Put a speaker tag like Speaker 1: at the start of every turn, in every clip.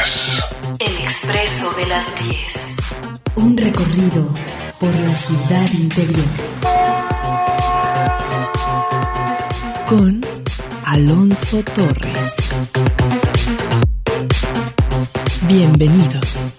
Speaker 1: 10.
Speaker 2: El Expreso de las 10.
Speaker 3: Un recorrido por la ciudad interior. Con Alonso Torres. Bienvenidos.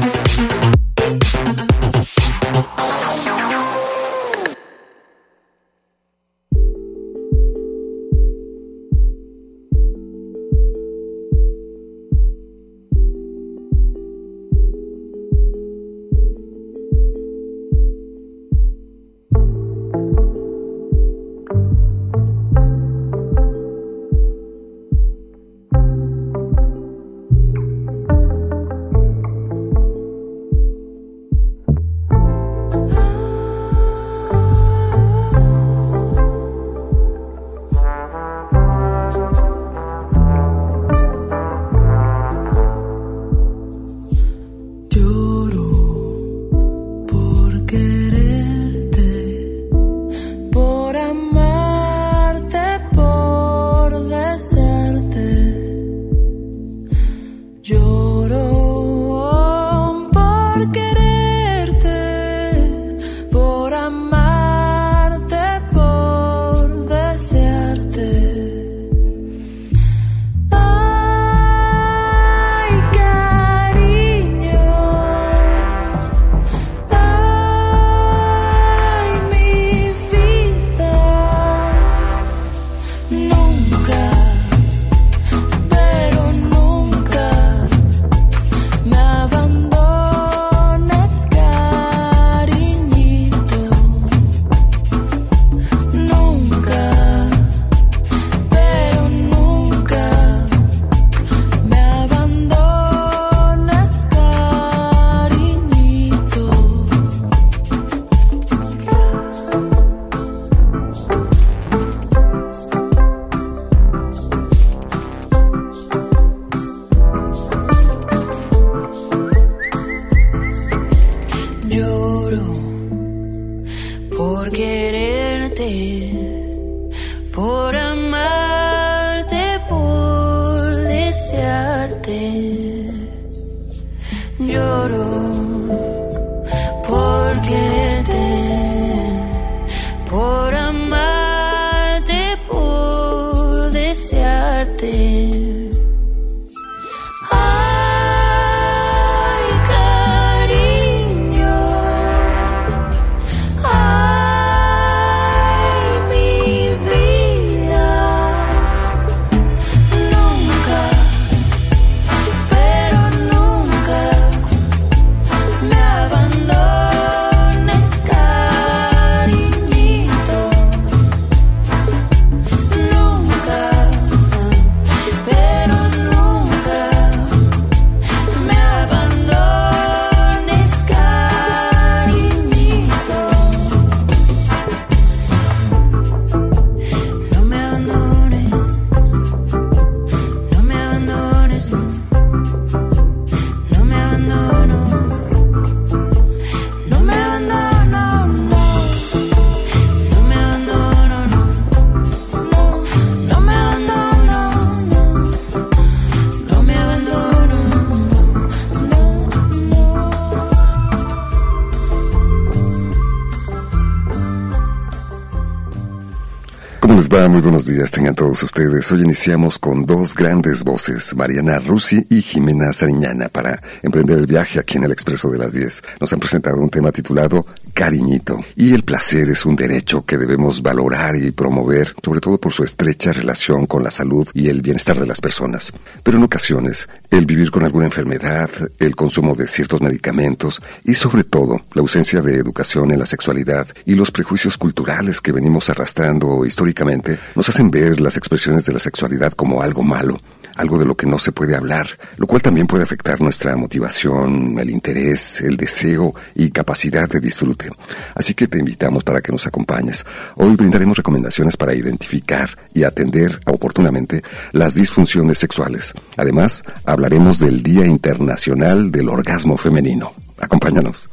Speaker 1: Muy buenos días, tengan todos ustedes. Hoy iniciamos con dos grandes voces, Mariana Rusi y Jimena Sariñana, para emprender el viaje aquí en el Expreso de las 10. Nos han presentado un tema titulado Cariñito. Y el placer es un derecho que debemos valorar y promover, sobre todo por su estrecha relación con la salud y el bienestar de las personas. Pero en ocasiones, el vivir con alguna enfermedad, el consumo de ciertos medicamentos y sobre todo la ausencia de educación en la sexualidad y los prejuicios culturales que venimos arrastrando históricamente nos hacen ver las expresiones de la sexualidad como algo malo, algo de lo que no se puede hablar, lo cual también puede afectar nuestra motivación, el interés, el deseo y capacidad de disfrute. Así que te invitamos para que nos acompañes. Hoy brindaremos recomendaciones para identificar y atender oportunamente las disfunciones sexuales. Además, hablaremos del Día Internacional del Orgasmo Femenino. Acompáñanos.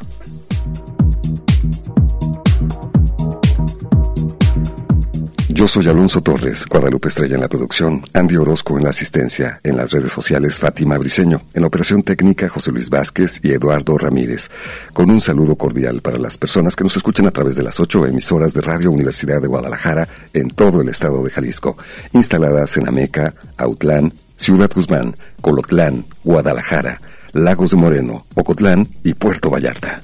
Speaker 1: Yo soy Alonso Torres, Guadalupe Estrella en la producción, Andy Orozco en la asistencia, en las redes sociales Fátima Briceño, en la operación técnica José Luis Vázquez y Eduardo Ramírez. Con un saludo cordial para las personas que nos escuchan a través de las 8 emisoras de Radio Universidad de Guadalajara en todo el estado de Jalisco, instaladas en Ameca, Autlán, Ciudad Guzmán, Colotlán, Guadalajara, Lagos de Moreno, Ocotlán y Puerto Vallarta.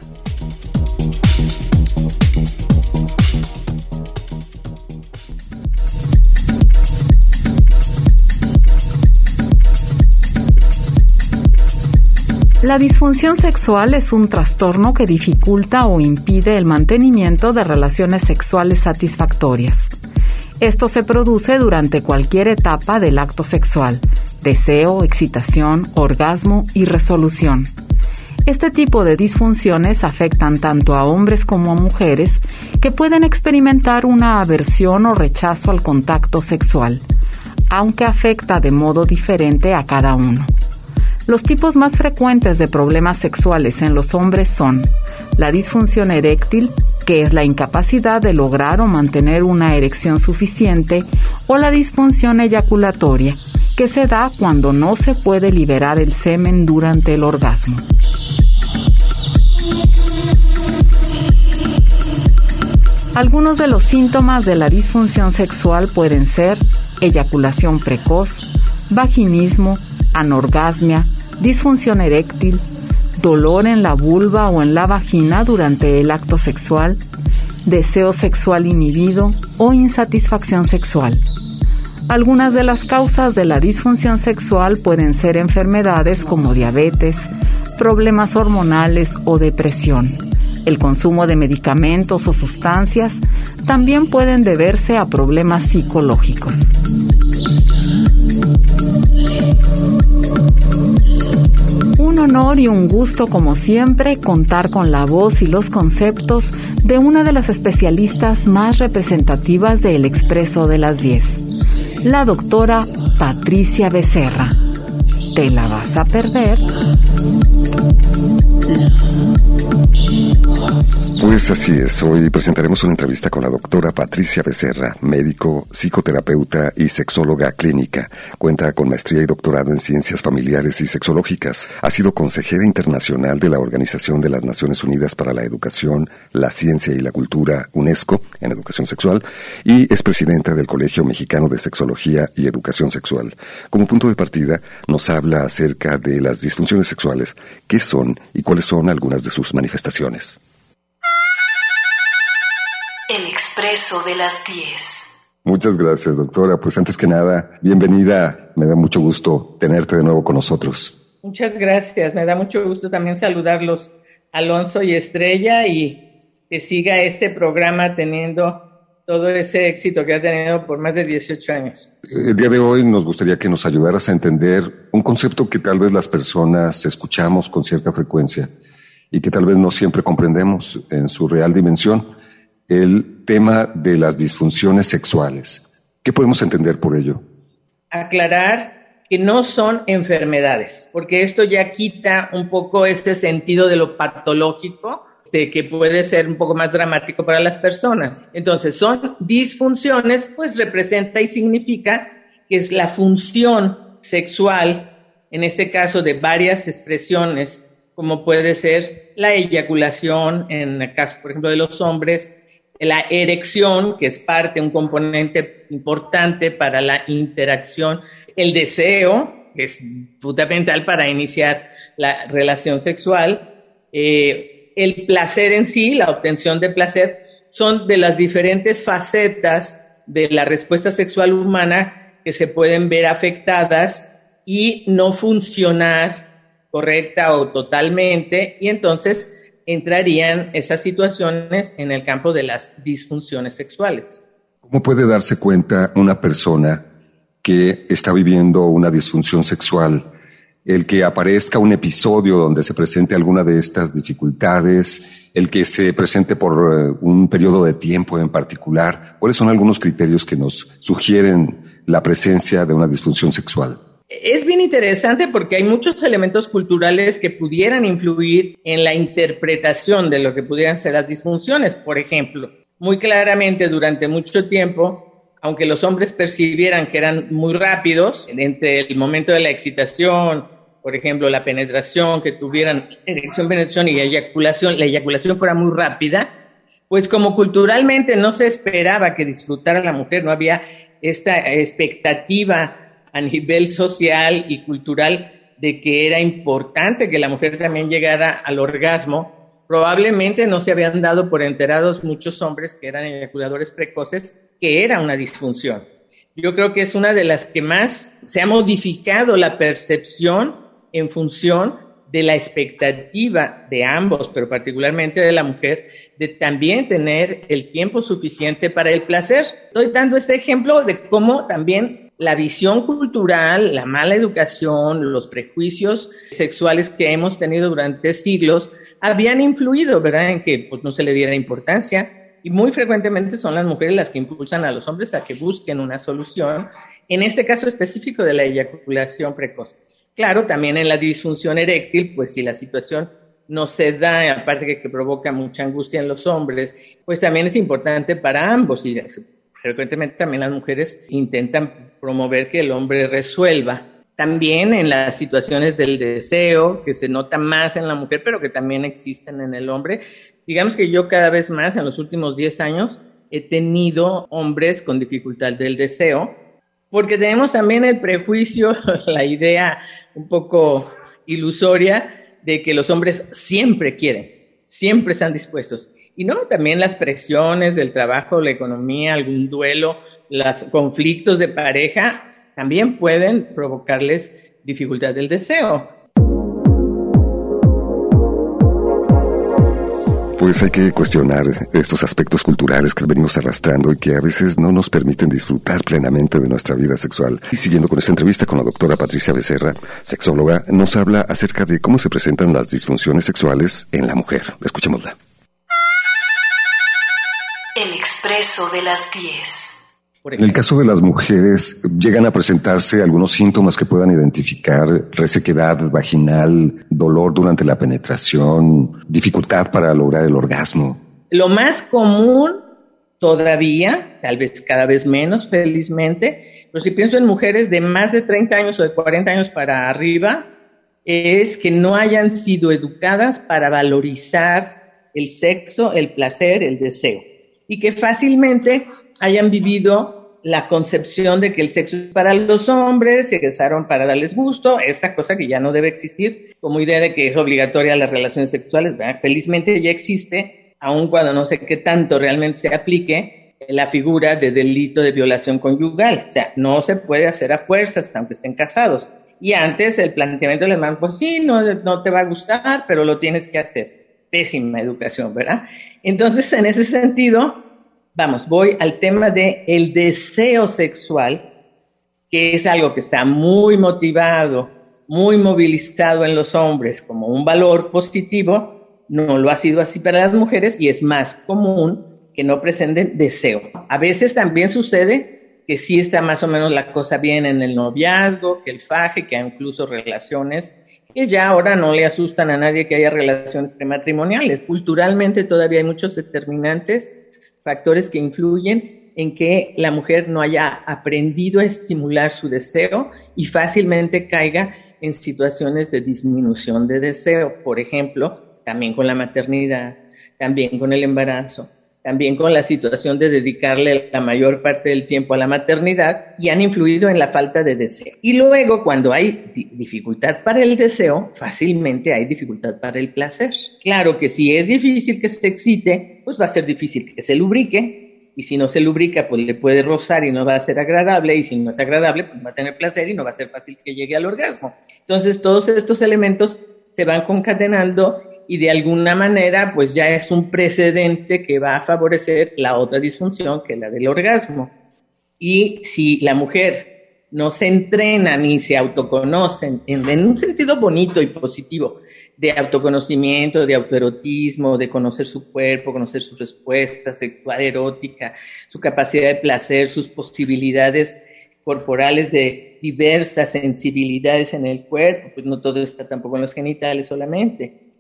Speaker 4: La disfunción sexual es un trastorno que dificulta o impide el mantenimiento de relaciones sexuales satisfactorias. Esto se produce durante cualquier etapa del acto sexual: deseo, excitación, orgasmo y resolución. Este tipo de disfunciones afectan tanto a hombres como a mujeres, que pueden experimentar una aversión o rechazo al contacto sexual, aunque afecta de modo diferente a cada uno. Los tipos más frecuentes de problemas sexuales en los hombres son la disfunción eréctil, que es la incapacidad de lograr o mantener una erección suficiente, o la disfunción eyaculatoria, que se da cuando no se puede liberar el semen durante el orgasmo. Algunos de los síntomas de la disfunción sexual pueden ser eyaculación precoz, vaginismo, anorgasmia, disfunción eréctil, dolor en la vulva o en la vagina durante el acto sexual, deseo sexual inhibido o insatisfacción sexual. Algunas de las causas de la disfunción sexual pueden ser enfermedades como diabetes, problemas hormonales o depresión. El consumo de medicamentos o sustancias también pueden deberse a problemas psicológicos. Un honor y un gusto, como siempre, contar con la voz y los conceptos de una de las especialistas más representativas de El Expreso de las 10, la doctora Patricia Becerra. ¿Te la vas a perder?
Speaker 1: Pues así es, hoy presentaremos una entrevista con la doctora Patricia Becerra, médico, psicoterapeuta y sexóloga clínica. Cuenta con maestría y doctorado en ciencias familiares y sexológicas. Ha sido consejera internacional de la Organización de las Naciones Unidas para la Educación, la Ciencia y la Cultura, UNESCO, en educación sexual, y es presidenta del Colegio Mexicano de Sexología y Educación Sexual. Como punto de partida, nos habla acerca de las disfunciones sexuales, qué son y cuáles son algunas de sus manifestaciones.
Speaker 2: El Expreso de las 10.
Speaker 1: Muchas gracias, doctora. Pues antes que nada, bienvenida. Me da mucho gusto tenerte de nuevo con nosotros.
Speaker 5: Muchas gracias. Me da mucho gusto también saludarlos, Alonso y Estrella, y que siga este programa teniendo todo ese éxito que ha tenido por más de 18 años.
Speaker 1: El día de hoy nos gustaría que nos ayudaras a entender un concepto que tal vez las personas escuchamos con cierta frecuencia y que tal vez no siempre comprendemos en su real dimensión. El tema de las disfunciones sexuales. ¿Qué podemos entender por ello?
Speaker 5: Aclarar que no son enfermedades, porque esto ya quita un poco este sentido de lo patológico, de que puede ser un poco más dramático para las personas. Entonces, son disfunciones, pues representa y significa que es la función sexual, en este caso de varias expresiones, como puede ser la eyaculación, en el caso, por ejemplo, de los hombres, la erección, que es parte, un componente importante para la interacción, el deseo, que es fundamental para iniciar la relación sexual, el placer en sí, la obtención de placer, son de las diferentes facetas de la respuesta sexual humana que se pueden ver afectadas y no funcionar correcta o totalmente, y entonces entrarían esas situaciones en el campo de las disfunciones sexuales.
Speaker 1: ¿Cómo puede darse cuenta una persona que está viviendo una disfunción sexual? El que aparezca un episodio donde se presente alguna de estas dificultades, el que se presente por un periodo de tiempo en particular. ¿Cuáles son algunos criterios que nos sugieren la presencia de una disfunción sexual?
Speaker 5: Es bien interesante porque hay muchos elementos culturales que pudieran influir en la interpretación de lo que pudieran ser las disfunciones. Por ejemplo, muy claramente durante mucho tiempo, aunque los hombres percibieran que eran muy rápidos, entre el momento de la excitación, por ejemplo, la penetración, que tuvieran erección, penetración y la eyaculación fuera muy rápida, pues como culturalmente no se esperaba que disfrutara la mujer, no había esta expectativa a nivel social y cultural de que era importante que la mujer también llegara al orgasmo, probablemente no se habían dado por enterados muchos hombres que eran eyaculadores precoces, que era una disfunción. Yo creo que es una de las que más se ha modificado la percepción en función de la expectativa de ambos, pero particularmente de la mujer, de también tener el tiempo suficiente para el placer. Estoy dando este ejemplo de cómo también la visión cultural, la mala educación, los prejuicios sexuales que hemos tenido durante siglos habían influido, ¿verdad?, en que pues, no se le diera importancia, y muy frecuentemente son las mujeres las que impulsan a los hombres a que busquen una solución, en este caso específico de la eyaculación precoz. Claro, también en la disfunción eréctil, pues si la situación no se da, aparte que provoca mucha angustia en los hombres, pues también es importante para ambos, y frecuentemente también las mujeres intentan promover que el hombre resuelva. También en las situaciones del deseo, que se nota más en la mujer, pero que también existen en el hombre. Digamos que yo cada vez más, en los últimos 10 años, he tenido hombres con dificultad del deseo, porque tenemos también el prejuicio, la idea un poco ilusoria de que los hombres siempre quieren, siempre están dispuestos. Y no, también las presiones del trabajo, la economía, algún duelo, los conflictos de pareja también pueden provocarles dificultad del deseo.
Speaker 1: Pues hay que cuestionar estos aspectos culturales que venimos arrastrando y que a veces no nos permiten disfrutar plenamente de nuestra vida sexual. Y siguiendo con esta entrevista con la doctora Patricia Becerra, sexóloga, nos habla acerca de cómo se presentan las disfunciones sexuales en la mujer. Escuchémosla.
Speaker 2: El expreso de las 10.
Speaker 6: En el caso de las mujeres, llegan a presentarse algunos síntomas que puedan identificar: resequedad vaginal, dolor durante la penetración, dificultad para lograr el orgasmo.
Speaker 5: Lo más común todavía, tal vez cada vez menos, felizmente, pero si pienso en mujeres de más de 30 años o de 40 años para arriba, es que no hayan sido educadas para valorizar el sexo, el placer, el deseo, y que fácilmente hayan vivido la concepción de que el sexo es para los hombres, se casaron para darles gusto, esta cosa que ya no debe existir, como idea de que es obligatoria las relaciones sexuales, ¿verdad? Felizmente ya existe, aun cuando no sé qué tanto realmente se aplique la figura de delito de violación conyugal. O sea, no se puede hacer a fuerzas, aunque estén casados. Y antes el planteamiento de las mamás, pues sí, no te va a gustar, pero lo tienes que hacer. Pésima educación, ¿verdad? Entonces, en ese sentido, voy al tema de el deseo sexual, que es algo que está muy motivado, muy movilizado en los hombres como un valor positivo. No lo ha sido así para las mujeres y es más común que no presenten deseo. A veces también sucede que sí está más o menos la cosa bien en el noviazgo, que el faje, que hay incluso relaciones que ya ahora no le asustan a nadie que haya relaciones prematrimoniales. Culturalmente todavía hay muchos determinantes, factores que influyen en que la mujer no haya aprendido a estimular su deseo y fácilmente caiga en situaciones de disminución de deseo. Por ejemplo, también con la maternidad, también con el embarazo, también con la situación de dedicarle la mayor parte del tiempo a la maternidad, y han influido en la falta de deseo. Y luego, cuando hay dificultad para el deseo, fácilmente hay dificultad para el placer. Claro que si es difícil que se excite, pues va a ser difícil que se lubrique, y si no se lubrica, pues le puede rozar y no va a ser agradable, y si no es agradable, pues va a tener placer y no va a ser fácil que llegue al orgasmo. Entonces, todos estos elementos se van concatenando y de alguna manera pues ya es un precedente que va a favorecer la otra disfunción, que es la del orgasmo. Y si la mujer no se entrena ni se autoconocen en un sentido bonito y positivo de autoconocimiento, de autoerotismo, de conocer su cuerpo, conocer sus respuestas sexual, erótica, su capacidad de placer, sus posibilidades corporales de diversas sensibilidades en el cuerpo, pues no todo está tampoco en los genitales solamente.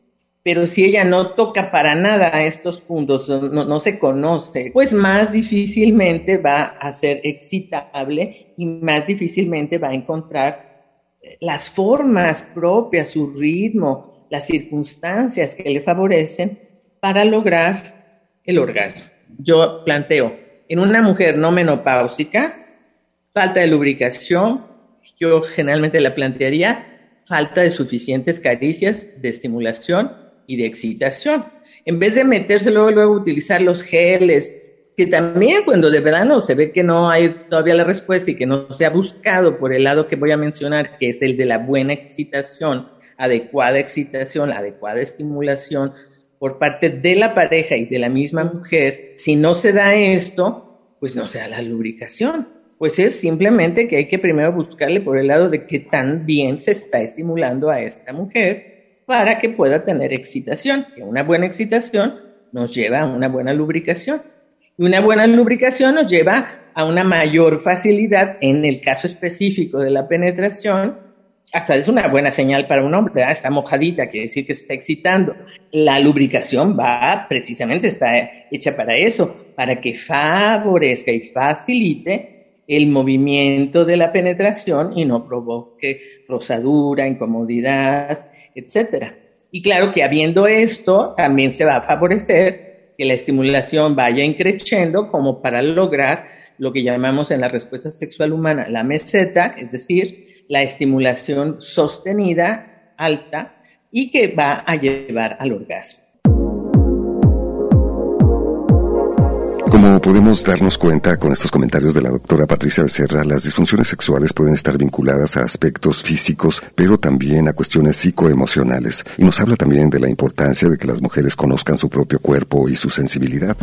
Speaker 5: Pero si ella no toca para nada estos puntos, no se conoce, pues más difícilmente va a ser excitable y más difícilmente va a encontrar las formas propias, su ritmo, las circunstancias que le favorecen para lograr el orgasmo. Yo planteo, en una mujer no menopáusica, falta de lubricación, yo generalmente la plantearía falta de suficientes caricias, de estimulación y de excitación. En vez de meterse luego utilizar los geles, que también cuando de verano se ve que no hay todavía la respuesta y que no se ha buscado por el lado que voy a mencionar, que es el de la buena excitación, la adecuada estimulación por parte de la pareja y de la misma mujer, si no se da esto, pues no se da la lubricación. Pues es simplemente que hay que primero buscarle por el lado de qué tan bien se está estimulando a esta mujer para que pueda tener excitación, que una buena excitación nos lleva a una buena lubricación. Y una buena lubricación nos lleva a una mayor facilidad en el caso específico de la penetración. Hasta es una buena señal para un hombre, ¿verdad? Está mojadita, quiere decir que se está excitando. La lubricación precisamente está hecha para eso, para que favorezca y facilite el movimiento de la penetración y no provoque rosadura, incomodidad, etcétera. Y claro que habiendo esto, también se va a favorecer que la estimulación vaya increciendo como para lograr lo que llamamos en la respuesta sexual humana la meseta, es decir, la estimulación sostenida, alta, y que va a llevar al orgasmo.
Speaker 1: Como podemos darnos cuenta con estos comentarios de la doctora Patricia Becerra, las disfunciones sexuales pueden estar vinculadas a aspectos físicos, pero también a cuestiones psicoemocionales. Y nos habla también de la importancia de que las mujeres conozcan su propio cuerpo y su sensibilidad.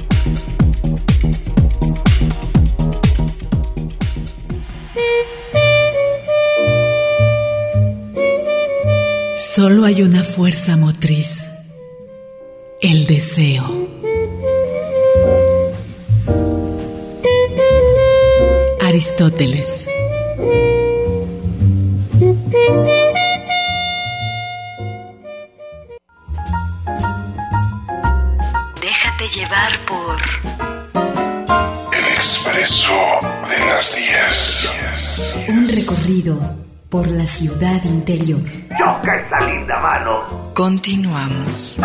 Speaker 3: Solo hay una fuerza motriz, el deseo. Aristóteles.
Speaker 2: Déjate llevar por
Speaker 7: El Expreso de las 10.
Speaker 3: Un recorrido por la ciudad interior.
Speaker 8: ¡Choca esa linda mano!
Speaker 2: Continuamos.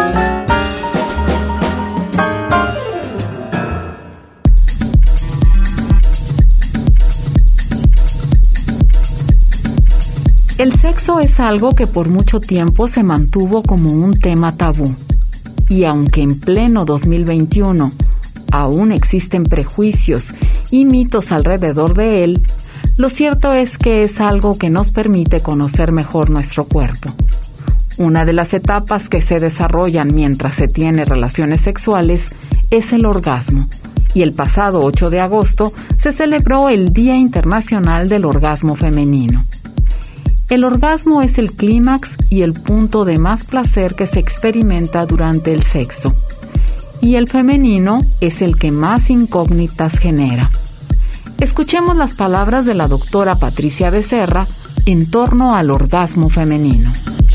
Speaker 4: El sexo es algo que por mucho tiempo se mantuvo como un tema tabú. Y aunque en pleno 2021 aún existen prejuicios y mitos alrededor de él, lo cierto es que es algo que nos permite conocer mejor nuestro cuerpo. Una de las etapas que se desarrollan mientras se tiene relaciones sexuales es el orgasmo. Y el pasado 8 de agosto se celebró el Día Internacional del Orgasmo Femenino. El orgasmo es el clímax y el punto de más placer que se experimenta durante el sexo. Y el femenino es el que más incógnitas genera. Escuchemos las palabras de la doctora Patricia Becerra en torno al orgasmo femenino.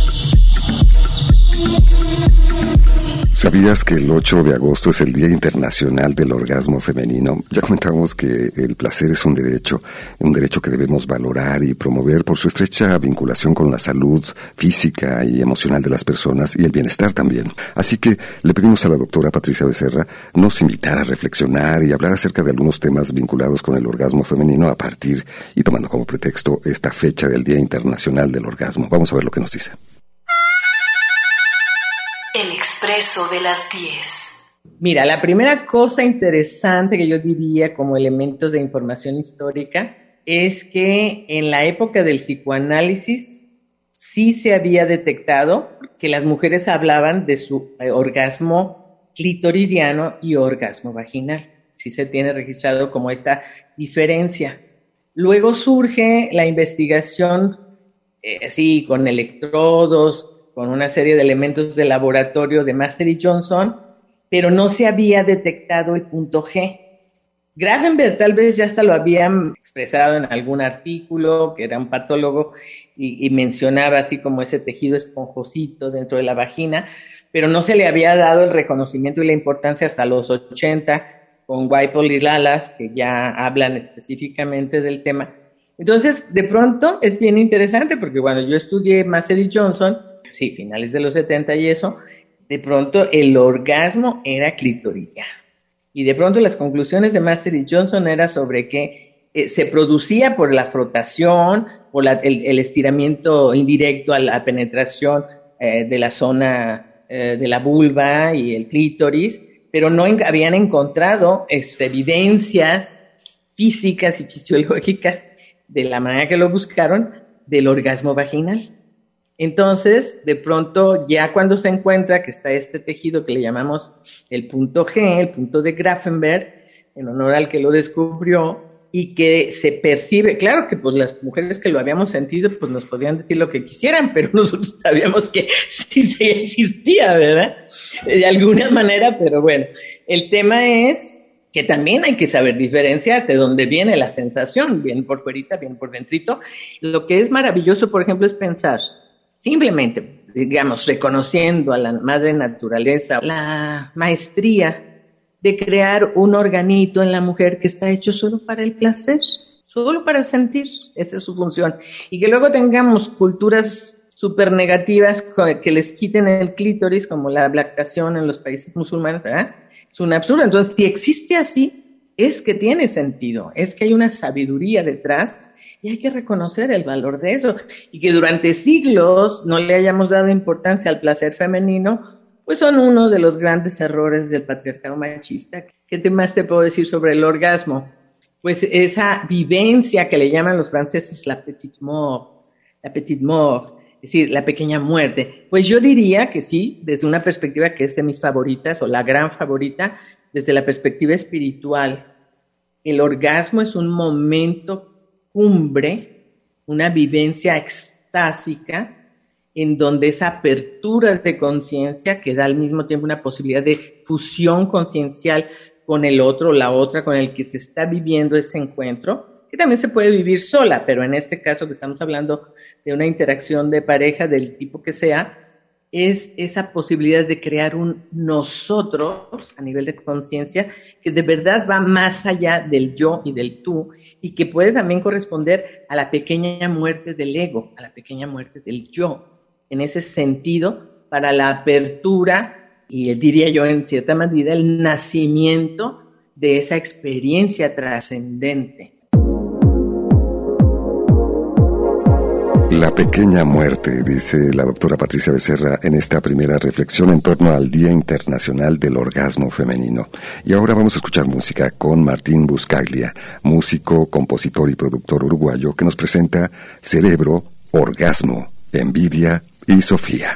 Speaker 1: ¿Sabías que el 8 de agosto es el Día Internacional del Orgasmo Femenino? Ya comentábamos que el placer es un derecho que debemos valorar y promover por su estrecha vinculación con la salud física y emocional de las personas y el bienestar también. Así que le pedimos a la doctora Patricia Becerra nos invitar a reflexionar y hablar acerca de algunos temas vinculados con el orgasmo femenino a partir y tomando como pretexto esta fecha del Día Internacional del Orgasmo. Vamos a ver lo que nos dice.
Speaker 2: El Expreso de las 10.
Speaker 5: Mira, la primera cosa interesante que yo diría como elementos de información histórica es que en la época del psicoanálisis sí se había detectado que las mujeres hablaban de su orgasmo clitoridiano y orgasmo vaginal. Sí se tiene registrado como esta diferencia. Luego surge la investigación así con electrodos, con una serie de elementos de laboratorio de Master y Johnson, pero no se había detectado el punto G. Grafenberg tal vez ya hasta lo habían expresado en algún artículo, que era un patólogo, y mencionaba así como ese tejido esponjosito dentro de la vagina, pero no se le había dado el reconocimiento y la importancia hasta los 80 con Whipple y Lalas, que ya hablan específicamente del tema. Entonces, de pronto es bien interesante porque cuando yo estudié Massey y Johnson, sí, finales de los 70 y eso, de pronto el orgasmo era clitoriano. Y de pronto las conclusiones de Massey y Johnson era sobre que se producía por la frotación, por el estiramiento indirecto a la penetración de la zona de la vulva y el clítoris, pero no habían encontrado evidencias físicas y fisiológicas de la manera que lo buscaron del orgasmo vaginal. Entonces, de pronto, ya cuando se encuentra que está este tejido que le llamamos el punto G, el punto de Grafenberg, en honor al que lo descubrió, y que se percibe, claro que pues las mujeres que lo habíamos sentido pues nos podían decir lo que quisieran, pero nosotros sabíamos que sí existía, ¿verdad? De alguna manera, pero bueno, el tema es que también hay que saber diferenciar de dónde viene la sensación, bien por fuerita, bien por dentrito. Lo que es maravilloso, por ejemplo, es pensar, simplemente, digamos, reconociendo a la madre naturaleza, la maestría de crear un organito en la mujer que está hecho solo para el placer, solo para sentir, esa es su función. Y que luego tengamos culturas súper negativas que les quiten el clítoris, como la lactación en los países musulmanes, ¿verdad? Es un absurdo. Entonces, si existe así, es que tiene sentido, es que hay una sabiduría detrás y hay que reconocer el valor de eso. Y que durante siglos no le hayamos dado importancia al placer femenino, pues son uno de los grandes errores del patriarcado machista. ¿Qué más te puedo decir sobre el orgasmo? Pues esa vivencia que le llaman los franceses la petite mort, es decir, la pequeña muerte. Pues yo diría que sí, desde una perspectiva que es de mis favoritas, o la gran favorita, desde la perspectiva espiritual. El orgasmo es un momento cumbre, una vivencia extásica, en donde esa apertura de conciencia que da al mismo tiempo una posibilidad de fusión conciencial con el otro, la otra, con el que se está viviendo ese encuentro, que también se puede vivir sola, pero en este caso que estamos hablando de una interacción de pareja del tipo que sea, es esa posibilidad de crear un nosotros a nivel de conciencia que de verdad va más allá del yo y del tú y que puede también corresponder a la pequeña muerte del ego, a la pequeña muerte del yo. En ese sentido, para la apertura, y diría yo en cierta medida, el nacimiento de esa experiencia trascendente.
Speaker 1: La pequeña muerte, dice la doctora Patricia Becerra en esta primera reflexión en torno al Día Internacional del Orgasmo Femenino. Y ahora vamos a escuchar música con Martín Buscaglia, músico, compositor y productor uruguayo, que nos presenta Cerebro, Orgasmo, Envidia y Sofía.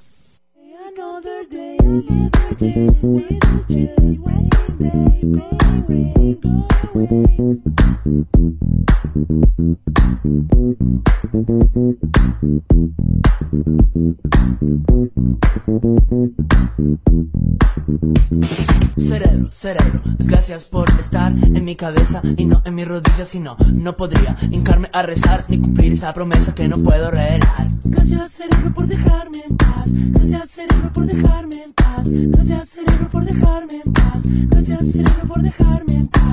Speaker 9: Cerebro, gracias por estar en mi cabeza y no en mis rodillas, sino no podría hincarme a rezar ni cumplir esa promesa que no puedo revelar. Gracias cerebro por dejarme en paz, gracias cerebro por dejarme en paz, gracias cerebro por dejarme en paz, gracias cerebro por dejarme en paz.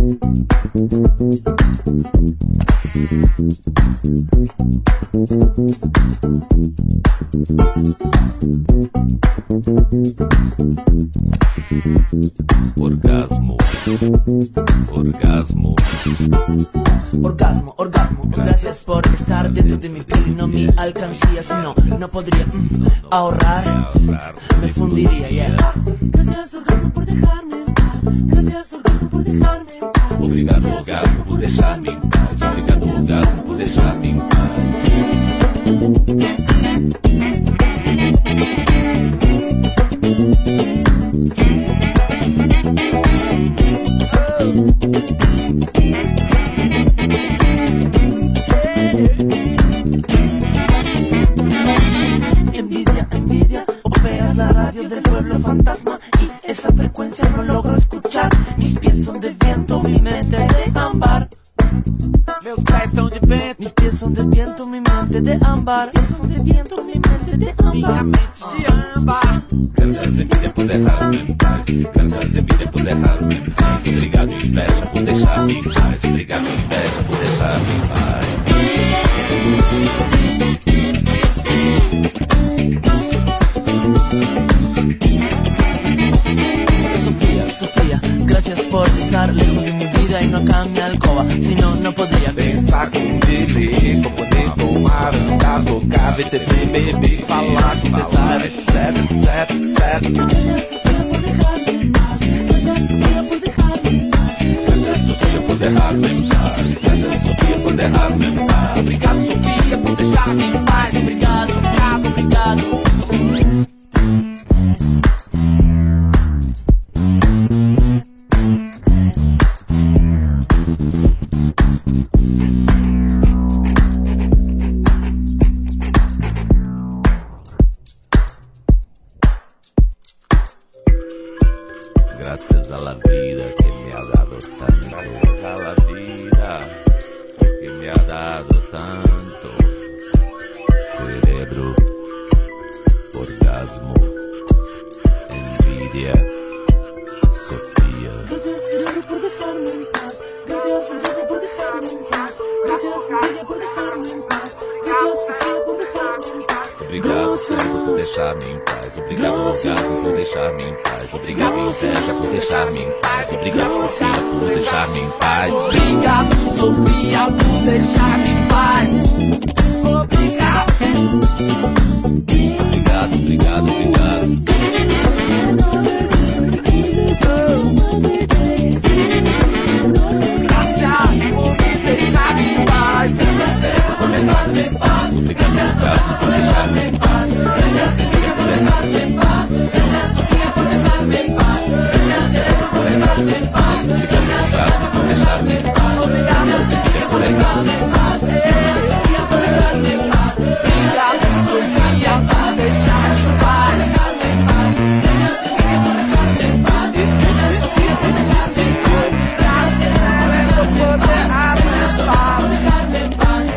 Speaker 10: Orgasmo, orgasmo,
Speaker 9: orgasmo, orgasmo. Gracias por estar dentro de mi piel y no mi alcancía, sino no podría ahorrar, me fundiría, yeah. Gracias orgasmo por dejarme en paz, gracias orgasmo por dejarme en paz.
Speaker 10: Obrigado orgasmo por dejarme en paz, obrigado orgasmo por dejarme en paz.
Speaker 9: Envidia, operas la radio del pueblo fantasma y esa frecuencia no logro escuchar. Mis pies son de viento, mi mente de ámbar. Meus pés são de vento, mis pies são de viento, mi mente de ámbar. São de viento, mi mente de ámbar. Minha mente de ámbar.
Speaker 10: Graças a vida por deixar-me em paz. Graças a vida por deixar-me em paz. Obrigado, inveja, por deixar-me em paz. Obrigado, inveja, por deixar-me em paz.
Speaker 9: Sofía, gracias por estar lejos de mi vida y no acá en mi alcoba, si no, no podría
Speaker 10: pensar com bebê, com poder tomar, andar, tocar, ver TV, beber, falar, conversar, etc, etc, etc. Graças Sofia por deixar-me em paz. Graças Sofia por deixar-me em paz. Obrigado, Sofia, por deixar-me em paz. Obrigado, obrigado, obrigado. Gracias a la vida que me ha dado tanto. Gracias a la vida que me ha dado tanto. Cerebro, orgasmo, envidia, Sofía.
Speaker 9: Gracias, cerebro, por dejarme en paz. Gracias, Sofía, por dejarme en paz. Gracias, Sofía, por dejarme en paz. Gracias, Sofía, por dejarme en paz.
Speaker 10: Obrigado, cérebro, por deixar-me em paz. Obrigado, orgasmo, por deixar-me em paz. Obrigado, inveja, por deixar-me em paz. Obrigado, Sofia, por deixar-me em paz.
Speaker 9: Obrigado, Sofia, por deixar-me em paz. Obrigado.
Speaker 10: Obrigado, obrigado, obrigado.
Speaker 9: Gracias por me deixar em paz. Gracias por deixar-me em paz.
Speaker 10: Obrigado, por deixar-me em paz.
Speaker 9: Gracias por deixar-me em paz. Gracias por deixar-me em paz. Gracias por deixar-me em paz.
Speaker 10: Obrigado por deixar-me em paz.
Speaker 9: Obrigado, Sofia, por deixar-me em paz. Sofia, por deixar-me em paz. Obrigado, Sofia, por deixar-me em paz. Sofia, por deixar-me em paz. Sofia, por deixar-me em paz. Gracias por deixar-me em paz.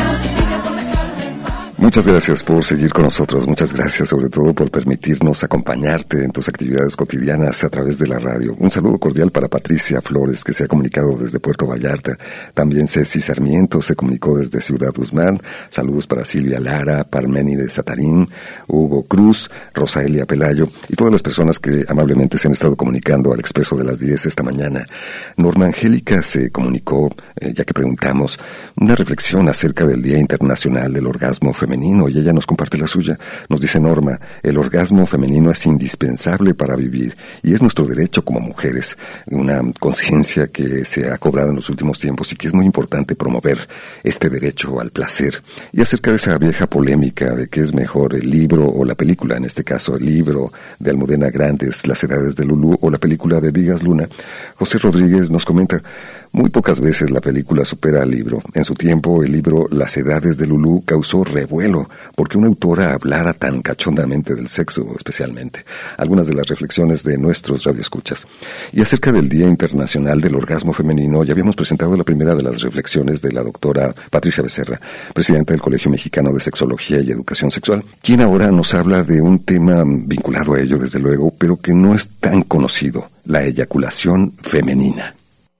Speaker 1: Muchas gracias por seguir con nosotros, muchas gracias sobre todo por permitirnos acompañarte en tus actividades cotidianas a través de la radio. Un saludo cordial para Patricia Flores, que se ha comunicado desde Puerto Vallarta. También Ceci Sarmiento se comunicó desde Ciudad Guzmán. Saludos para Silvia Lara, Parménides Satarín, Hugo Cruz, Rosaelia Pelayo y todas las personas que amablemente se han estado comunicando al Expreso de las 10 esta mañana. Norma Angélica se comunicó, ya que preguntamos, una reflexión acerca del Día Internacional del Orgasmo Femenino, y ella nos comparte la suya. Nos dice Norma: el orgasmo femenino es indispensable para vivir y es nuestro derecho como mujeres, una conciencia que se ha cobrado en los últimos tiempos y que es muy importante promover este derecho al placer. Y acerca de esa vieja polémica de qué es mejor, el libro o la película, en este caso el libro de Almudena Grandes, Las edades de Lulú, o la película de Vigas Luna, José Rodríguez nos comenta: muy pocas veces la película supera al libro. En su tiempo, el libro Las edades de Lulú causó revuelo porque una autora hablara tan cachondamente del sexo, especialmente. Algunas de las reflexiones de nuestros radioescuchas. Y acerca del Día Internacional del Orgasmo Femenino, ya habíamos presentado la primera de las reflexiones de la doctora Patricia Becerra, presidenta del Colegio Mexicano de Sexología y Educación Sexual, quien ahora nos habla de un tema vinculado a ello, desde luego, pero que no es tan conocido: la eyaculación femenina.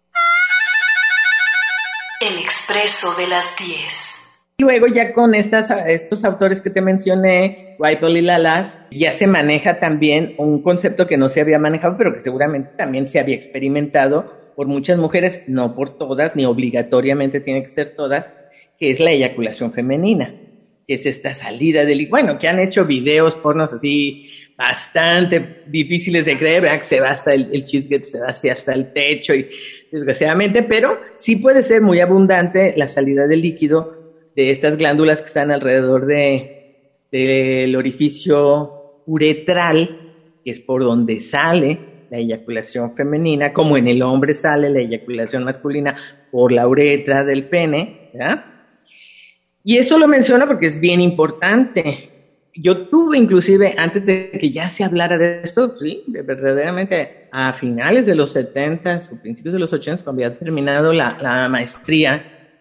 Speaker 2: El Expreso de las 10.
Speaker 5: Luego ya con estos autores que te mencioné, Whitehall y Lalas, ya se maneja también un concepto que no se había manejado, pero que seguramente también se había experimentado por muchas mujeres, no por todas, ni obligatoriamente tiene que ser todas, que es la eyaculación femenina, que es esta salida del... Bueno, que han hecho videos pornos así bastante difíciles de creer, ¿verdad? Que se va hasta el chisguete, se va hasta el techo, y desgraciadamente, pero sí puede ser muy abundante la salida del líquido de estas glándulas que están alrededor del orificio uretral, que es por donde sale la eyaculación femenina, como en el hombre sale la eyaculación masculina por la uretra del pene, ¿verdad? Y eso lo menciono porque es bien importante. Yo tuve inclusive, antes de que ya se hablara de esto, sí, verdaderamente a finales de los 70s o principios de los 80s, cuando había terminado la maestría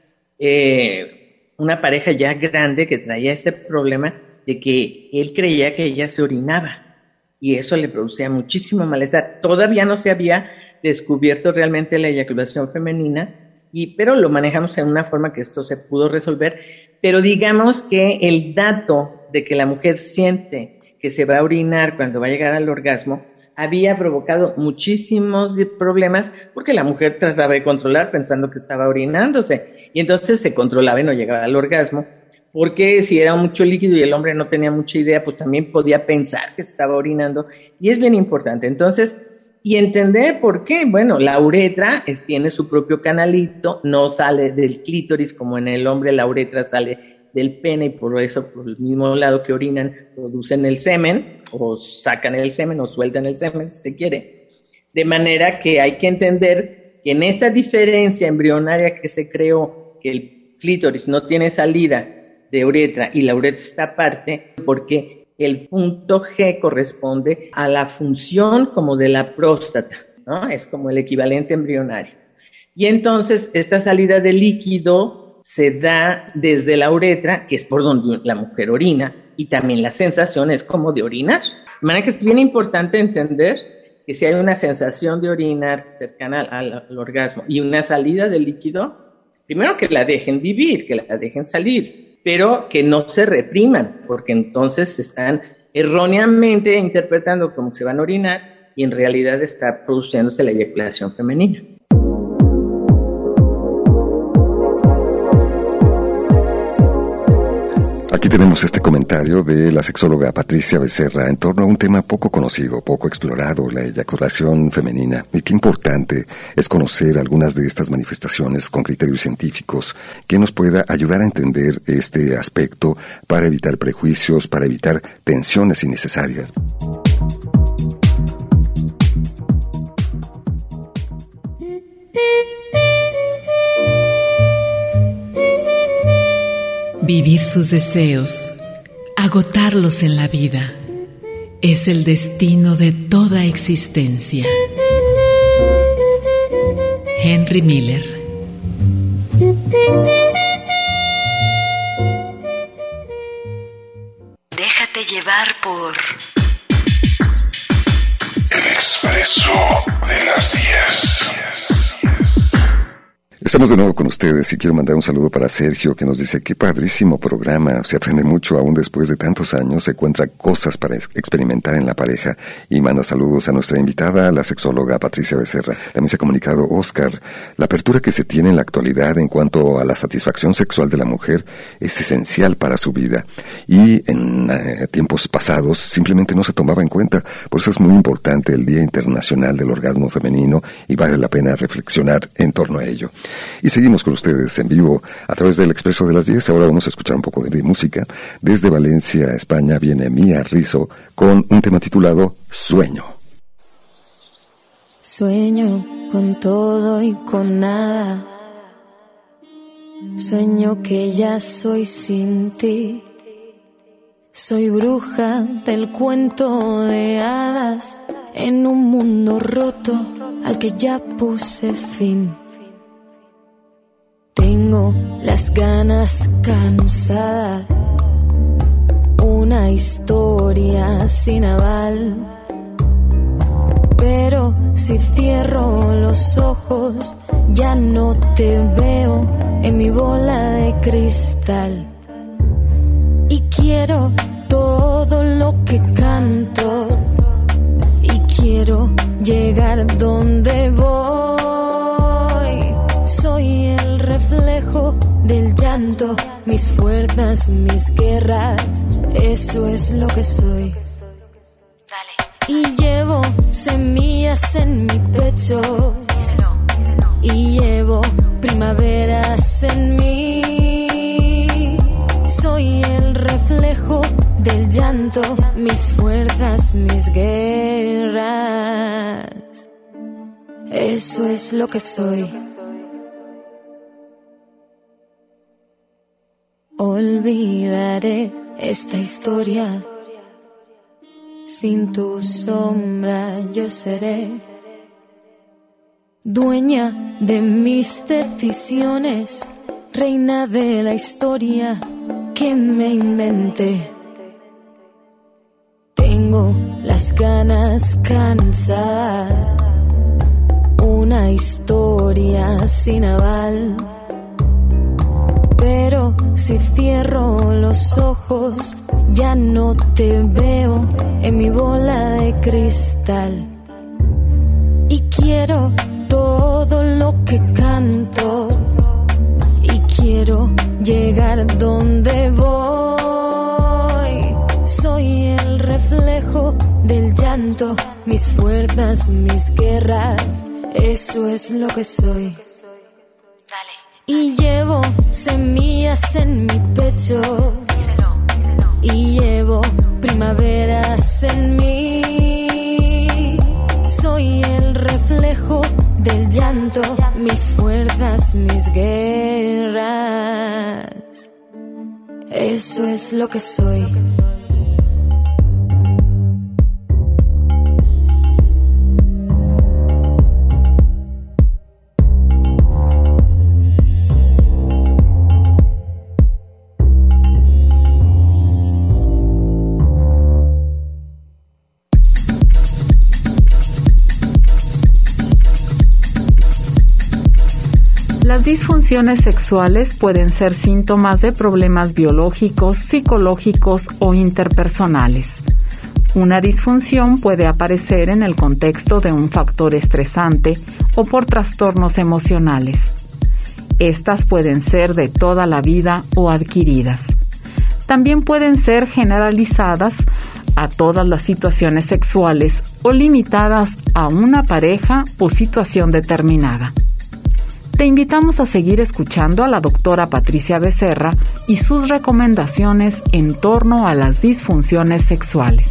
Speaker 5: una pareja ya grande que traía este problema de que él creía que ella se orinaba y eso le producía muchísimo malestar. Todavía no se había descubierto realmente la eyaculación femenina, pero lo manejamos en una forma que esto se pudo resolver. Pero digamos que el dato de que la mujer siente que se va a orinar cuando va a llegar al orgasmo había provocado muchísimos problemas porque la mujer trataba de controlar pensando que estaba orinándose y entonces se controlaba y no llegaba al orgasmo, porque si era mucho líquido y el hombre no tenía mucha idea, pues también podía pensar que se estaba orinando y es bien importante. Entonces, y entender por qué. Bueno, la uretra tiene su propio canalito, no sale del clítoris como en el hombre, la uretra sale del pene y por eso, por el mismo lado que orinan, producen el semen o sacan el semen o sueltan el semen, si se quiere. De manera que hay que entender que en esta diferencia embrionaria que se creó, que el clítoris no tiene salida de uretra y la uretra está aparte, porque el punto G corresponde a la función como de la próstata, ¿no? Es como el equivalente embrionario. Y entonces esta salida de líquido se da desde la uretra, que es por donde la mujer orina, y también la sensación es como de orinar. De manera que es bien importante entender que si hay una sensación de orinar cercana al orgasmo y una salida de líquido, primero que la dejen vivir, que la dejen salir, pero que no se repriman, porque entonces se están erróneamente interpretando como que se van a orinar y en realidad está produciéndose la eyaculación femenina.
Speaker 1: Aquí tenemos este comentario de la sexóloga Patricia Becerra en torno a un tema poco conocido, poco explorado, la eyaculación femenina. Y qué importante es conocer algunas de estas manifestaciones con criterios científicos que nos pueda ayudar a entender este aspecto para evitar prejuicios, para evitar tensiones innecesarias.
Speaker 3: Vivir sus deseos, agotarlos en la vida, es el destino de toda existencia. Henry Miller.
Speaker 2: Déjate llevar por
Speaker 7: El Expreso de las 10.
Speaker 1: Estamos de nuevo con ustedes y quiero mandar un saludo para Sergio, que nos dice: qué padrísimo programa, se aprende mucho aún después de tantos años, se encuentran cosas para experimentar en la pareja, y manda saludos a nuestra invitada, la sexóloga Patricia Becerra. También se ha comunicado Oscar: la apertura que se tiene en la actualidad en cuanto a la satisfacción sexual de la mujer es esencial para su vida, y en tiempos pasados simplemente no se tomaba en cuenta. Por eso es muy importante el Día Internacional del Orgasmo Femenino y vale la pena reflexionar en torno a ello. Y seguimos con ustedes en vivo a través del Expreso de las 10. Ahora vamos a escuchar un poco de música. Desde Valencia, España, viene Mía Rizzo con un tema titulado Sueño.
Speaker 11: Sueño con todo y con nada. Sueño que ya soy sin ti. Soy bruja del cuento de hadas en un mundo roto al que ya puse fin. Tengo las ganas cansadas, una historia sin aval. Pero si cierro los ojos, ya no te veo en mi bola de cristal. Y quiero todo lo que canto, y quiero llegar donde voy. Soy el reflejo del llanto, mis fuerzas, mis guerras, eso es lo que soy. Y llevo semillas en mi pecho, y llevo primaveras en mí. Soy el reflejo del llanto, mis fuerzas, mis guerras, eso es lo que soy. Olvidaré esta historia, sin tu sombra yo seré dueña de mis decisiones, reina de la historia que me inventé. Tengo las ganas cansadas, una historia sin aval. Pero si cierro los ojos, ya no te veo en mi bola de cristal. Y quiero todo lo que canto, y quiero llegar donde voy. Soy el reflejo del llanto, mis fuerzas, mis guerras, eso es lo que soy. Y llevo semillas en mi pecho, y llevo primaveras en mí. Soy el reflejo del llanto, mis fuerzas, mis guerras, eso es lo que soy.
Speaker 4: Las disfunciones sexuales pueden ser síntomas de problemas biológicos, psicológicos o interpersonales. Una disfunción puede aparecer en el contexto de un factor estresante o por trastornos emocionales. Estas pueden ser de toda la vida o adquiridas. También pueden ser generalizadas a todas las situaciones sexuales o limitadas a una pareja o situación determinada. Te invitamos a seguir escuchando a la doctora Patricia Becerra y sus recomendaciones en torno a las disfunciones sexuales.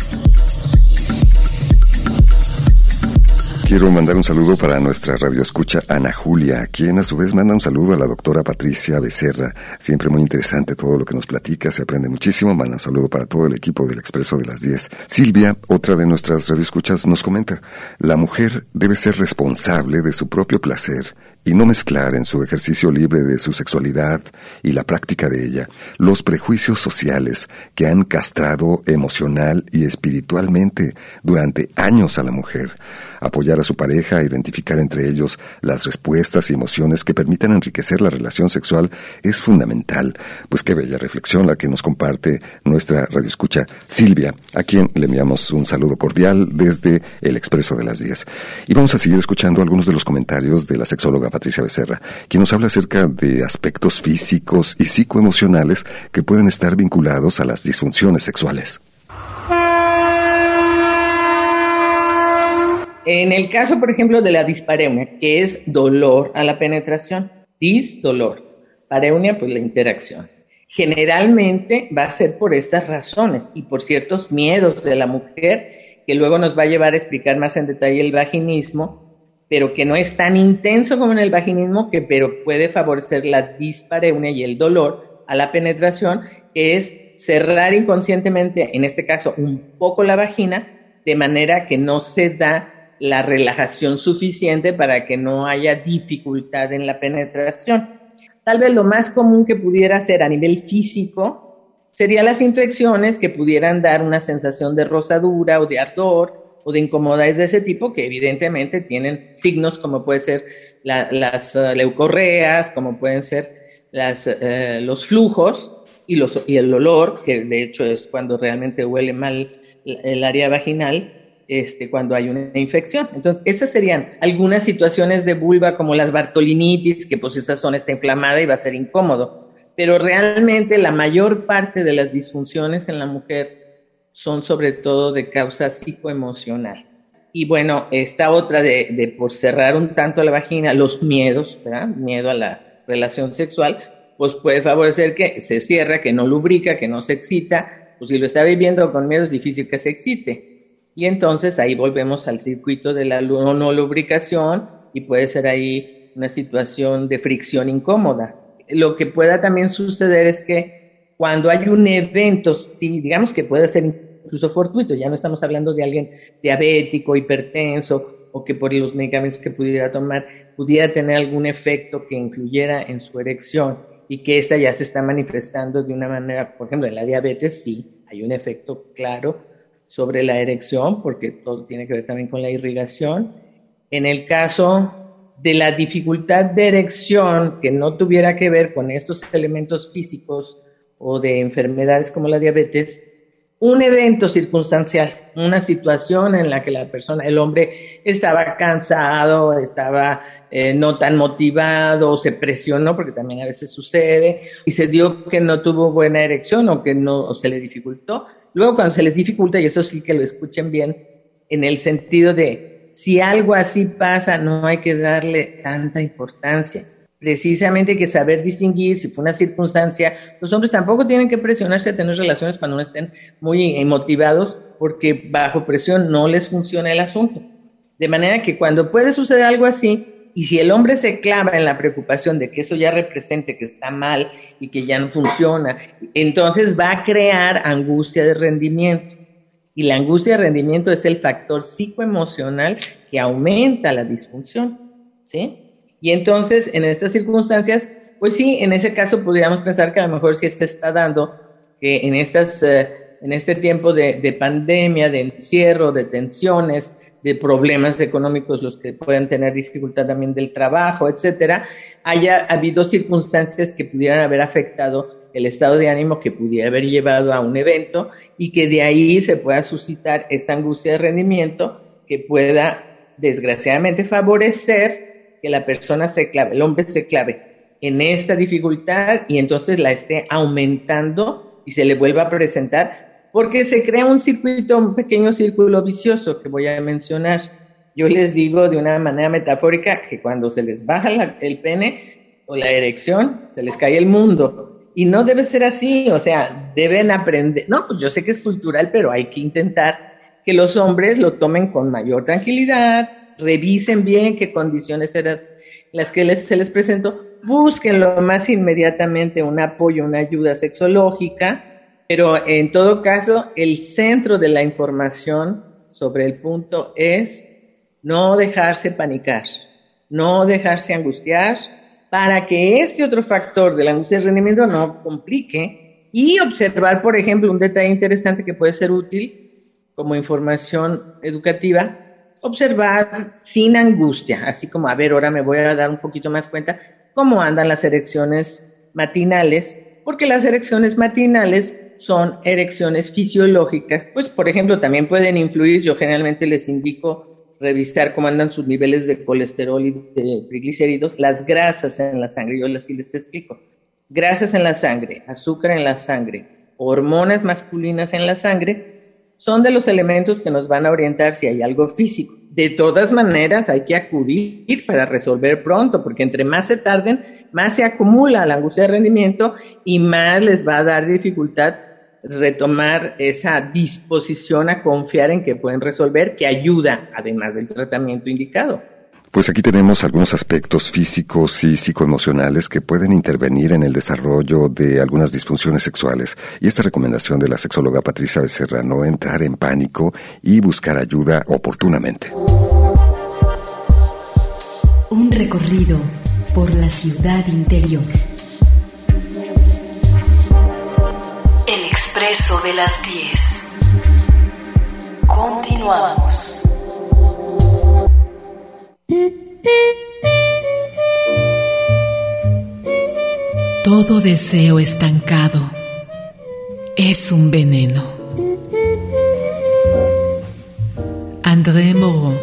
Speaker 1: Quiero mandar un saludo para nuestra radioescucha Ana Julia, quien a su vez manda un saludo a la doctora Patricia Becerra. Siempre muy interesante todo lo que nos platica, se aprende muchísimo. Manda un saludo para todo el equipo del Expreso de las 10. Silvia, otra de nuestras radioescuchas, nos comenta: la mujer debe ser responsable de su propio placer y no mezclar en su ejercicio libre de su sexualidad y la práctica de ella los prejuicios sociales que han castrado emocional y espiritualmente durante años a la mujer. Apoyar a su pareja a identificar entre ellos las respuestas y emociones que permitan enriquecer la relación sexual es fundamental. Pues qué bella reflexión la que nos comparte nuestra radioescucha Silvia, a quien le enviamos un saludo cordial desde el Expreso de las 10. Y vamos a seguir escuchando algunos de los comentarios de la sexóloga Patricia Becerra, quien nos habla acerca de aspectos físicos y psicoemocionales que pueden estar vinculados a las disfunciones sexuales.
Speaker 5: En el caso, por ejemplo, de la dispareunia, que es dolor a la penetración, dolor, pareunia, pues la interacción. Generalmente va a ser por estas razones y por ciertos miedos de la mujer, que luego nos va a llevar a explicar más en detalle el vaginismo, pero que no es tan intenso como en el vaginismo, pero puede favorecer la dispareunia y el dolor a la penetración, que es cerrar inconscientemente, en este caso, un poco la vagina, de manera que no se da la relajación suficiente para que no haya dificultad en la penetración. Tal vez lo más común que pudiera ser a nivel físico serían las infecciones que pudieran dar una sensación de rosadura o de ardor o de incomodidades de ese tipo, que evidentemente tienen signos como puede ser las leucorreas, como pueden ser los flujos y el olor, que de hecho es cuando realmente huele mal el área vaginal, cuando hay una infección. Entonces, esas serían algunas situaciones de vulva como las bartolinitis, que pues esa zona está inflamada y va a ser incómodo. Pero realmente la mayor parte de las disfunciones en la mujer son sobre todo de causa psicoemocional. Y bueno, esta otra de por cerrar un tanto la vagina, los miedos, ¿verdad? Miedo a la relación sexual, pues puede favorecer que se cierra, que no lubrica, que no se excita. Pues si lo está viviendo con miedo es difícil que se excite. Y entonces ahí volvemos al circuito de la no lubricación y puede ser ahí una situación de fricción incómoda. Lo que pueda también suceder es que cuando hay un evento, sí, digamos que puede ser incluso fortuito, ya no estamos hablando de alguien diabético, hipertenso o que por los medicamentos que pudiera tomar pudiera tener algún efecto que influyera en su erección y que esta ya se está manifestando de una manera, por ejemplo, en la diabetes sí hay un efecto claro sobre la erección, porque todo tiene que ver también con la irrigación. En el caso de la dificultad de erección que no tuviera que ver con estos elementos físicos o de enfermedades como la diabetes, un evento circunstancial, una situación en la que la persona, el hombre estaba cansado, estaba no tan motivado, se presionó, porque también a veces sucede, y se dio que no tuvo buena erección o que no, o se le dificultó. Luego cuando se les dificulta, y eso sí que lo escuchen bien, en el sentido de si algo así pasa, no hay que darle tanta importancia. Precisamente hay que saber distinguir si fue una circunstancia. Los hombres tampoco tienen que presionarse a tener relaciones cuando no estén muy motivados, porque bajo presión no les funciona el asunto. De manera que cuando puede suceder algo así, y si el hombre se clava en la preocupación de que eso ya represente que está mal y que ya no funciona, entonces va a crear angustia de rendimiento. Y la angustia de rendimiento es el factor psicoemocional que aumenta la disfunción, ¿sí? Y entonces, en estas circunstancias, pues sí, en ese caso podríamos pensar que a lo mejor sí se está dando que en este tiempo de pandemia, de encierro, de tensiones, de problemas económicos, los que puedan tener dificultad también del trabajo, etcétera, haya habido circunstancias que pudieran haber afectado el estado de ánimo que pudiera haber llevado a un evento y que de ahí se pueda suscitar esta angustia de rendimiento que pueda, desgraciadamente, favorecer que la persona se clave, el hombre se clave en esta dificultad y entonces la esté aumentando y se le vuelva a presentar, porque se crea un circuito, un pequeño círculo vicioso que voy a mencionar. Yo les digo de una manera metafórica que cuando se les baja el pene o la erección, se les cae el mundo. Y no debe ser así, o sea, deben aprender. No, pues yo sé que es cultural, pero hay que intentar que los hombres lo tomen con mayor tranquilidad, revisen bien qué condiciones eran las que se les presentó, busquen lo más inmediatamente un apoyo, una ayuda sexológica, pero en todo caso, el centro de la información sobre el punto es no dejarse panicar, no dejarse angustiar, para que este otro factor de la angustia de rendimiento no complique, y observar, por ejemplo, un detalle interesante que puede ser útil como información educativa, observar sin angustia, así como, a ver, ahora me voy a dar un poquito más cuenta cómo andan las erecciones matinales, porque las erecciones matinales son erecciones fisiológicas, pues por ejemplo también pueden influir, yo generalmente les indico revisar cómo andan sus niveles de colesterol y de triglicéridos, las grasas en la sangre, yo así les explico, grasas en la sangre, azúcar en la sangre, hormonas masculinas en la sangre, son de los elementos que nos van a orientar si hay algo físico. De todas maneras hay que acudir para resolver pronto, porque entre más se tarden, más se acumula la angustia de rendimiento y más les va a dar dificultad retomar esa disposición a confiar en que pueden resolver, que ayuda, además del tratamiento indicado.
Speaker 1: Pues aquí tenemos algunos aspectos físicos y psicoemocionales que pueden intervenir en el desarrollo de algunas disfunciones sexuales. Y esta recomendación de la sexóloga Patricia Becerra, no entrar en pánico y buscar ayuda oportunamente.
Speaker 2: Un recorrido por la ciudad interior. El expreso de las 10. Continuamos.
Speaker 3: Todo deseo estancado es un veneno. André Moreau.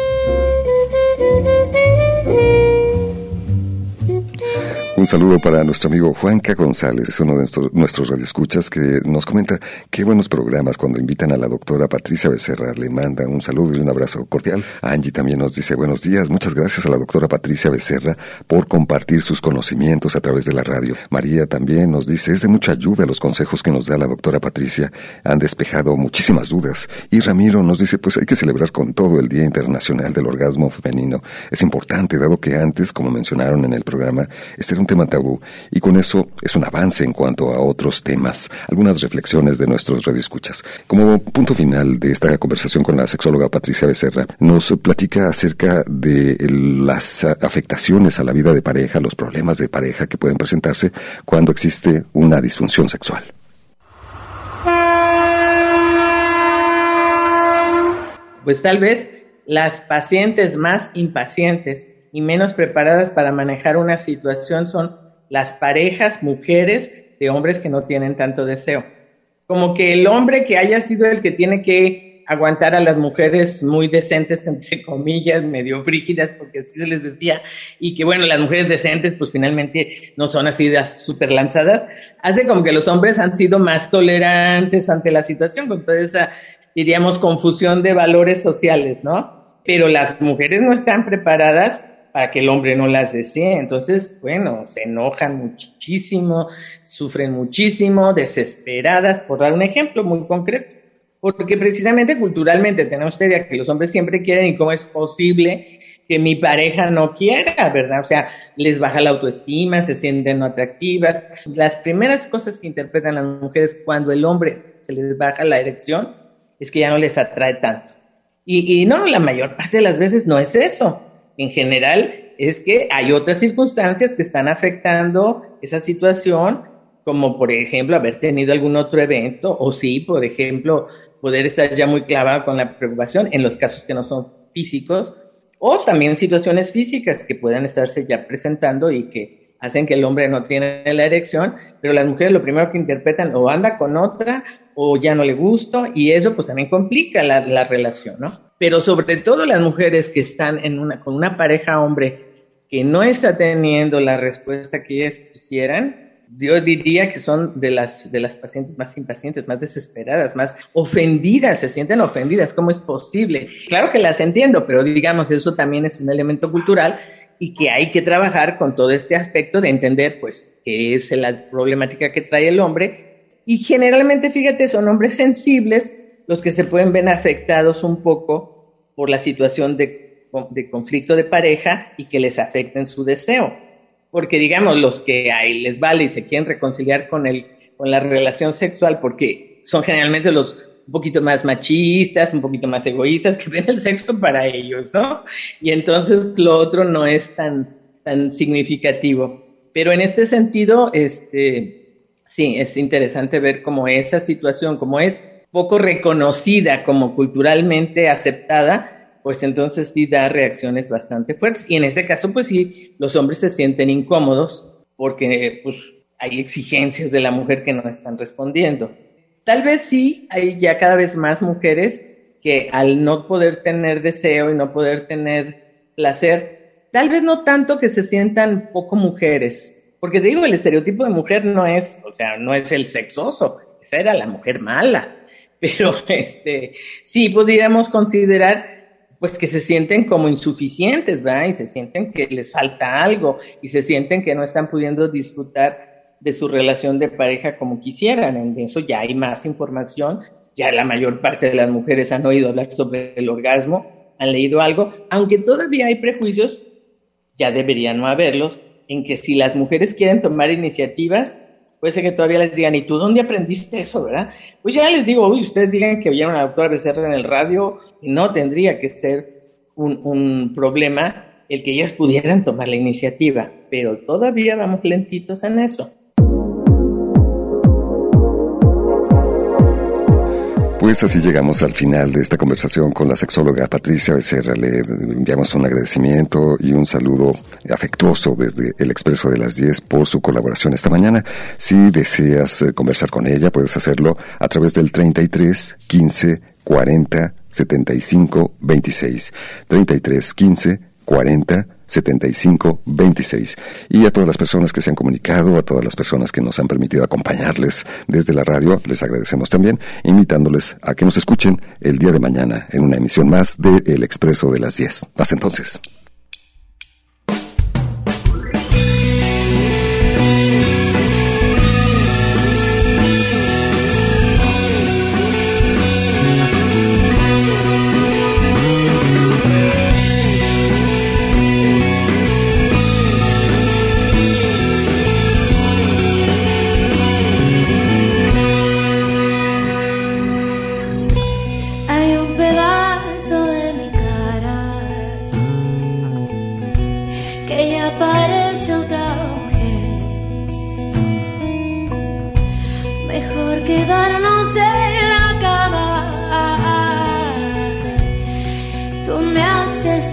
Speaker 1: Un saludo para nuestro amigo Juanca González, es uno de nuestros radioescuchas que nos comenta qué buenos programas cuando invitan a la doctora Patricia Becerra. Le manda un saludo y un abrazo cordial. Angie también nos dice buenos días, muchas gracias a la doctora Patricia Becerra por compartir sus conocimientos a través de la radio. María también nos dice, es de mucha ayuda los consejos que nos da la doctora Patricia, han despejado muchísimas dudas. Y Ramiro nos dice, pues hay que celebrar con todo el Día Internacional del Orgasmo Femenino. Es importante, dado que antes, como mencionaron en el programa, este era un tema tabú y con eso es un avance en cuanto a otros temas. Algunas reflexiones de nuestros radioescuchas. Como punto final de esta conversación con la sexóloga Patricia Becerra, nos platica acerca de las afectaciones a la vida de pareja, los problemas de pareja que pueden presentarse cuando existe una disfunción sexual.
Speaker 5: Pues tal vez las pacientes más impacientes y menos preparadas para manejar una situación son las parejas, mujeres de hombres que no tienen tanto deseo. Como que el hombre que haya sido el que tiene que aguantar a las mujeres muy decentes, entre comillas, medio frígidas, porque así se les decía, y que bueno, las mujeres decentes pues finalmente no son así de súper lanzadas, hace como que los hombres han sido más tolerantes ante la situación, con toda esa, diríamos, confusión de valores sociales, ¿no? Pero las mujeres no están preparadas para que el hombre no las desee. Entonces, bueno, se enojan muchísimo, sufren muchísimo, desesperadas, por dar un ejemplo muy concreto. Porque precisamente culturalmente tenemos esta idea que los hombres siempre quieren y cómo es posible que mi pareja no quiera, ¿verdad? O sea, les baja la autoestima, se sienten no atractivas. Las primeras cosas que interpretan las mujeres cuando el hombre se les baja la erección es que ya no les atrae tanto. Y no, la mayor parte de las veces no es eso. En general es que hay otras circunstancias que están afectando esa situación, como por ejemplo haber tenido algún otro evento, o sí, por ejemplo, poder estar ya muy clavado con la preocupación en los casos que no son físicos, o también situaciones físicas que puedan estarse ya presentando y que hacen que el hombre no tiene la erección, pero las mujeres lo primero que interpretan o anda con otra o ya no le gusta, y eso pues también complica la relación, ¿no? Pero sobre todo las mujeres que están con una pareja hombre que no está teniendo la respuesta que ellas quisieran, yo diría que son de las pacientes más impacientes, más desesperadas, más ofendidas, se sienten ofendidas. ¿Cómo es posible? Claro que las entiendo, pero digamos, eso también es un elemento cultural y que hay que trabajar con todo este aspecto de entender, pues, qué es la problemática que trae el hombre. Y generalmente, fíjate, son hombres sensibles los que se pueden ver afectados un poco por la situación de conflicto de pareja y que les afecten su deseo. Porque, digamos, los que ahí les vale y se quieren reconciliar con la relación sexual, porque son generalmente los un poquito más machistas, un poquito más egoístas, que ven el sexo para ellos, ¿no? Y entonces lo otro no es tan significativo. Pero en este sentido, sí, es interesante ver cómo esa situación, como es poco reconocida como culturalmente aceptada, pues entonces sí da reacciones bastante fuertes. Y en este caso, pues sí, los hombres se sienten incómodos porque pues hay exigencias de la mujer que no están respondiendo. Tal vez sí hay ya cada vez más mujeres que al no poder tener deseo y no poder tener placer, tal vez no tanto que se sientan poco mujeres, porque te digo, el estereotipo de mujer no es el sexoso, esa era la mujer mala, pero sí podríamos considerar pues que se sienten como insuficientes, ¿verdad? Y se sienten que les falta algo y se sienten que no están pudiendo disfrutar de su relación de pareja como quisieran. En eso ya hay más información, ya la mayor parte de las mujeres han oído hablar sobre el orgasmo, han leído algo, aunque todavía hay prejuicios, ya deberían no haberlos, en que si las mujeres quieren tomar iniciativas, puede ser que todavía les digan, ¿y tú dónde aprendiste eso, verdad? Pues ya les digo, ustedes digan que oyeron a la doctora Becerra en el radio, y no tendría que ser un problema el que ellas pudieran tomar la iniciativa, pero todavía vamos lentitos en eso.
Speaker 1: Pues así llegamos al final de esta conversación con la sexóloga Patricia Becerra. Le enviamos un agradecimiento y un saludo afectuoso desde el Expreso de las 10 por su colaboración esta mañana. Si deseas conversar con ella, puedes hacerlo a través del 33 15 40 75 26. 33 15 40 75 26. Y a todas las personas que se han comunicado, a todas las personas que nos han permitido acompañarles desde la radio, les agradecemos también, invitándoles a que nos escuchen el día de mañana en una emisión más de El Expreso de las 10. Hasta entonces.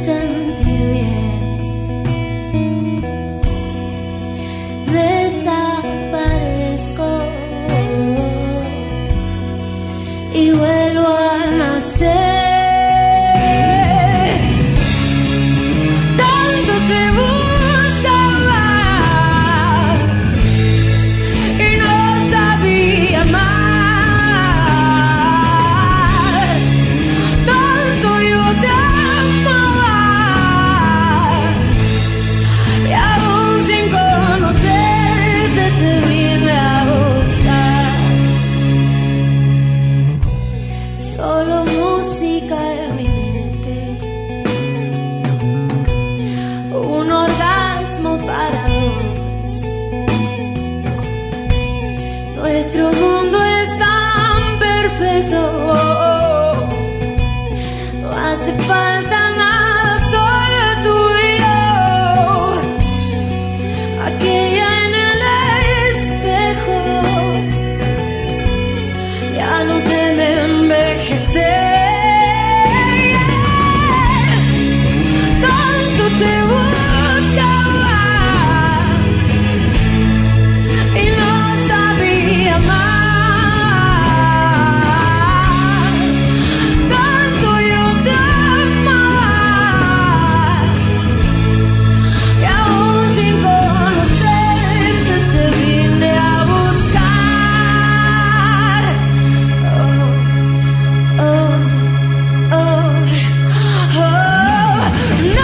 Speaker 11: sentir bien. Desaparezco y vuelvo a nacer. Tanto te buscaba y no sabía amar. Tanto yo te amaba y aún sin conocerte te vine a buscar. Solo música en mi mente, un orgasmo para dos. Nuestro mundo es tan perfecto, no hace falta nada, solo tú y yo. Aquella en el espejo ya no teme envejecer. Tanto te buscaba y no sabía amar. Tanto yo te amaba y aún sin conocerte te vine a buscar. Oh, oh, oh, oh, no.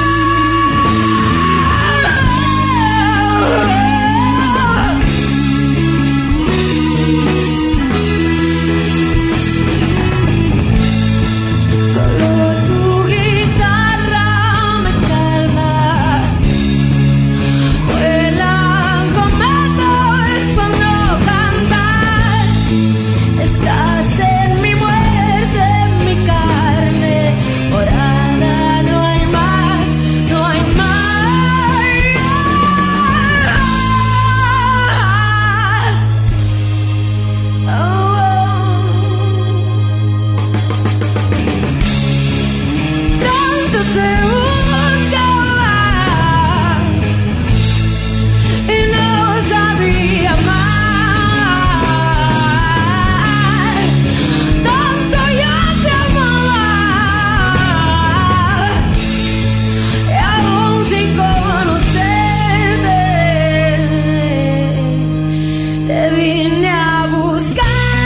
Speaker 11: Solo tu guitarra me calma. Vuelan cometas cuando cantas. Estás en mi muerte, en mi carne. Morada, no hay más, no hay más. Oh, tanto te buscaba y no sabía amar. Tanto yo te amaba y aún sin conocerte te vine a buscar.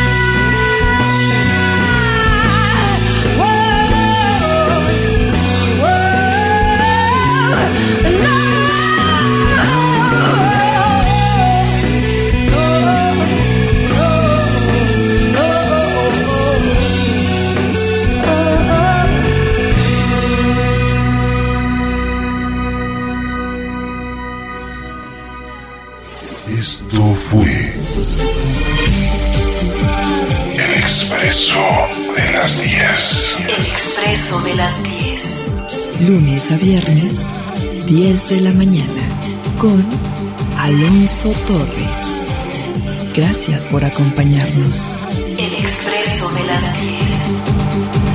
Speaker 7: Esto fue El Expreso de las 10.
Speaker 2: El Expreso de las 10. Lunes a viernes, 10 de la mañana, con Alonso Torres. Gracias por acompañarnos. El Expreso de las 10.